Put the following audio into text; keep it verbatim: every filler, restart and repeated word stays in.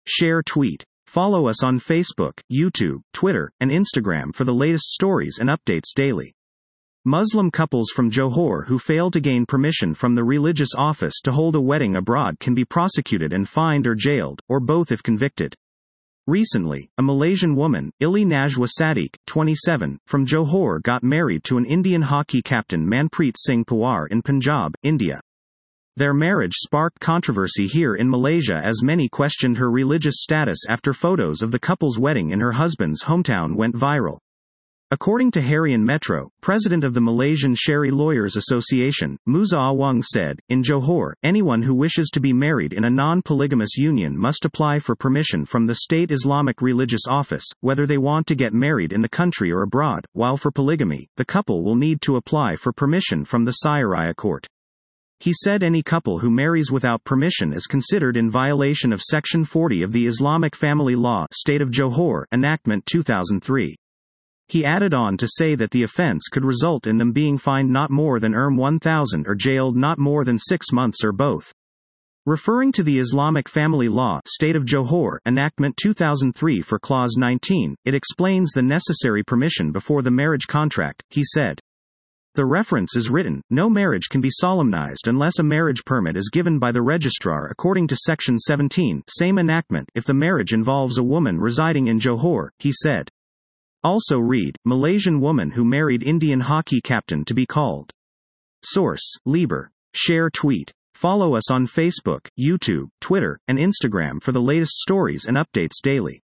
share, tweet. Follow us on Facebook, YouTube, Twitter, and Instagram for the latest stories and updates daily. Muslim couples from Johor who fail to gain permission from the religious office to hold a wedding abroad can be prosecuted and fined or jailed, or both if convicted. Recently, a Malaysian woman, Ili Najwa Sadiq, twenty-seven, from Johor got married to an Indian hockey captain Manpreet Singh Pawar in Punjab, India. Their marriage sparked controversy here in Malaysia as many questioned her religious status after photos of the couple's wedding in her husband's hometown went viral. According to Harian Metro, president of the Malaysian Sharia Lawyers Association, Musa Awang said, in Johor, anyone who wishes to be married in a non-polygamous union must apply for permission from the State Islamic Religious Office, whether they want to get married in the country or abroad, while for polygamy, the couple will need to apply for permission from the Syariah court. He said any couple who marries without permission is considered in violation of Section forty of the Islamic Family Law, State of Johor, Enactment two thousand three. He added on to say that the offense could result in them being fined not more than one thousand or jailed not more than six months or both. Referring to the Islamic Family Law, State of Johor, Enactment two thousand three for Clause nineteen, it explains the necessary permission before the marriage contract, he said. The reference is written, no marriage can be solemnized unless a marriage permit is given by the registrar according to Section seventeen, same enactment, if the marriage involves a woman residing in Johor, he said. Also read, Malaysian woman who married Indian hockey captain to be called. Source, Lieber. Share, tweet. Follow us on Facebook, YouTube, Twitter, and Instagram for the latest stories and updates daily.